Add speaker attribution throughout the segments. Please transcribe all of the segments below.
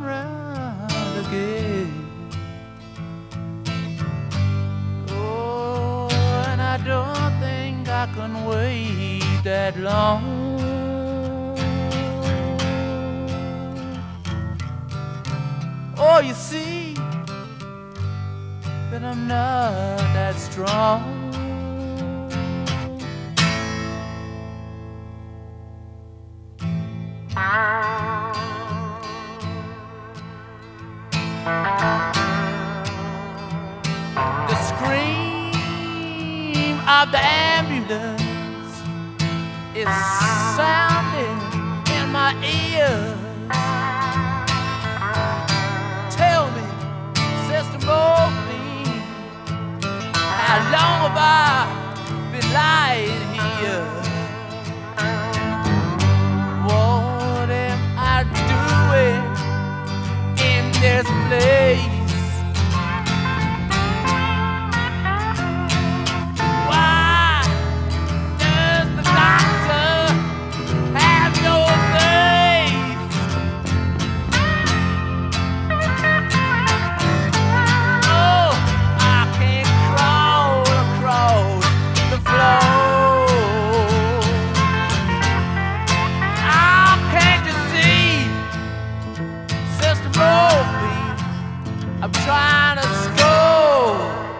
Speaker 1: round again. Oh, and I don't think I can wait that long. Oh, you see that I'm not that strong. The scream of the ambulance is sounding in my ears. Tell me, Sister Morphine, how long have I been lying here? What am I doing in this place? Why does the doctor have no face? Oh, I can't crawl across the floor. Oh, can't you see, Sister Morphine, I'm trying to score.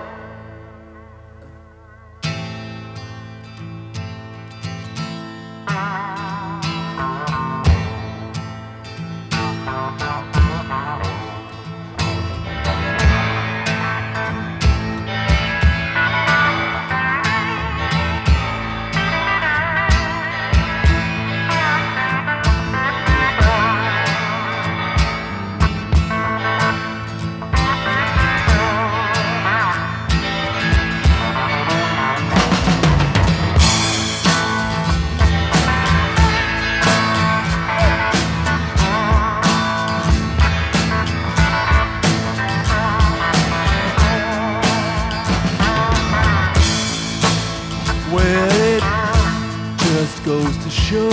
Speaker 1: Well, it just goes to show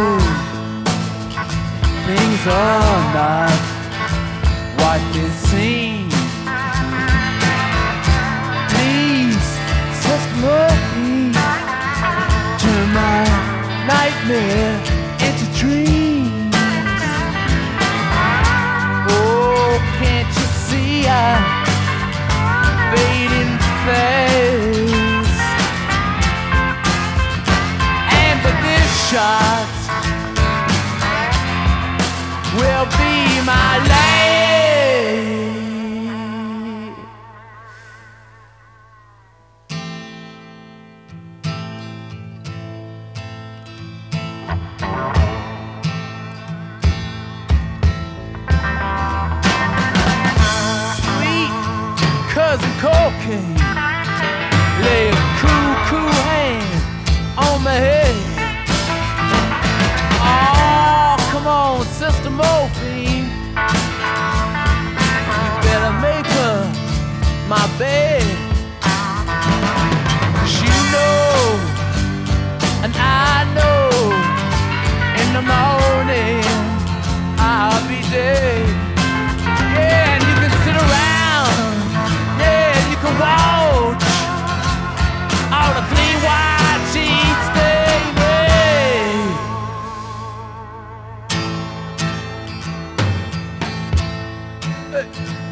Speaker 1: things are not what they seem. Please, Sister Morphine, turn my nightmare into dreams. Oh, can't you see I'm fading fast? Shot will be my last. Sweet cousin cocaine lay a cool hand on my head. Come on, Sister Morphine, you better make her my bed. 'Cause you know, and I know, in the morning I'll be dead. Yeah, and you can sit around, yeah, and you can watch all the clean white sheets stay. Hey.